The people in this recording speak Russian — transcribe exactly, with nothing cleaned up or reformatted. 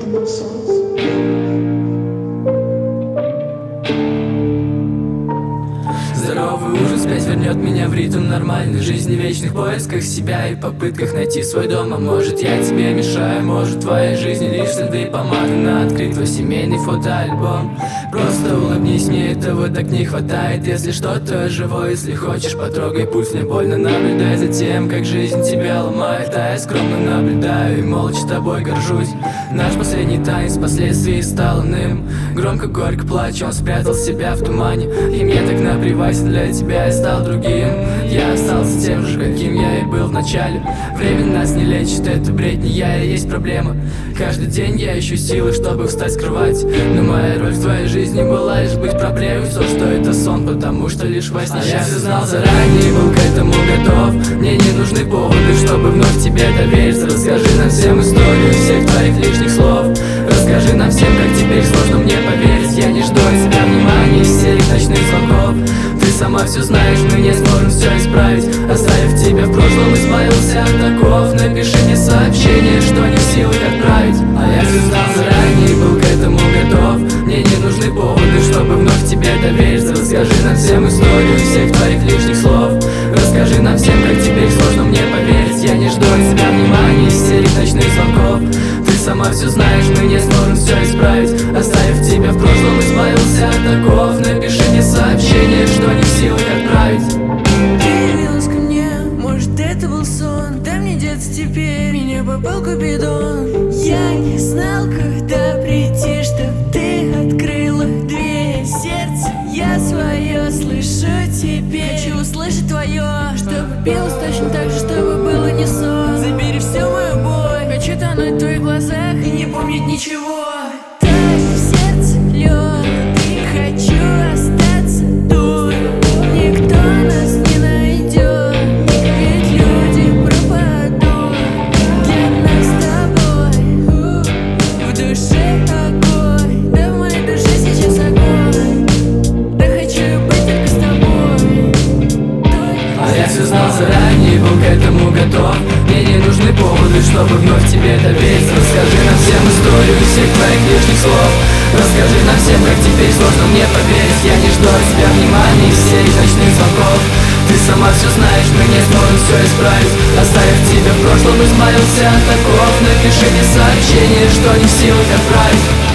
Здоровый ужас опять вернет меня в ритм нормальной жизни, в вечных поисках себя и попытках найти свой дом. А может я тебе мешаю, может в твоей жизни лишь следы помады на открыт твой семейный фотоальбом. Просто улыбнись, мне этого так не хватает. Если что-то живое, если хочешь, потрогай, пусть мне больно. Наблюдай за тем, как жизнь тебя ломает, а я скромно наблюдаю и молча тобой горжусь. Наш последний танец впоследствии стал иным. Громко, горько плачу, он спрятал себя в тумане, и мне так наплевать, для тебя я стал другим. Я остался тем же, каким я и был в начале. Время нас не лечит, это бред, не я и есть проблема. Каждый день я ищу силы, чтобы встать с кровати, но моя роль в твоей жизни была лишь быть проблемой. Все, что это сон, потому что лишь во сне. А я все знал заранее, был к этому готов. Мне не нужны поводы, чтобы вновь тебе довериться. Расскажи нам всем историю всех твоих лишних слов. Расскажи нам всем, как теперь сложно мне поверить. Я не жду от тебя внимания, истерик, ночных звонков. Ты сама все знаешь, мы не сможем все исправить. Оставив тебя в прошлом, избавился от оков. Напиши мне сообщение, что не в силах отправить. А я все знал заранее, был к этому готов. Мне не нужны поводы, чтобы вновь тебе довериться. Расскажи нам всем историю всех твоих лишних слов. Расскажи нам всем, как теперь сложно мне поверить. Я не жду от тебя внимания, истерик, ночных звонков. Ты сама все знаешь, мы не сможем все исправить. Оставив тебя в прошлом, избавился от оков. Напиши мне сообщение, что не в силах отправить. Ты явилась ко мне, может это был сон. Дай мне деться теперь, меня попал Купидон. Я не знал, когда прийти, чтоб ты открыла дверь. Сердце я свое слышу теперь. Хочу услышать твое, чтобы билось точно так же, чтобы было не сон. Забери всю мою боль, хочу тонуть в твоих глазах и не помнить ничего. Так в сердце лед, и хочу остаться тут. Никто нас не найдет, ведь люди пропадут. Для нас с тобой в душе огонь, да в моей душе сейчас огонь. Да хочу быть только с тобой. А я все знал заранее, был к этому готов. Мне не нужны поводы, чтобы вновь тебе довериться. Расскажи нам всем историю всех твоих лишних слов. Расскажи нам всем, как теперь сложно мне поверить. Я не жду от тебя внимания, истерик, ночных звонков. Ты сама все знаешь, мы не сможем все исправить. Оставив тебя в прошлом, избавился от оков. Напиши мне сообщение, что не в силах отправить.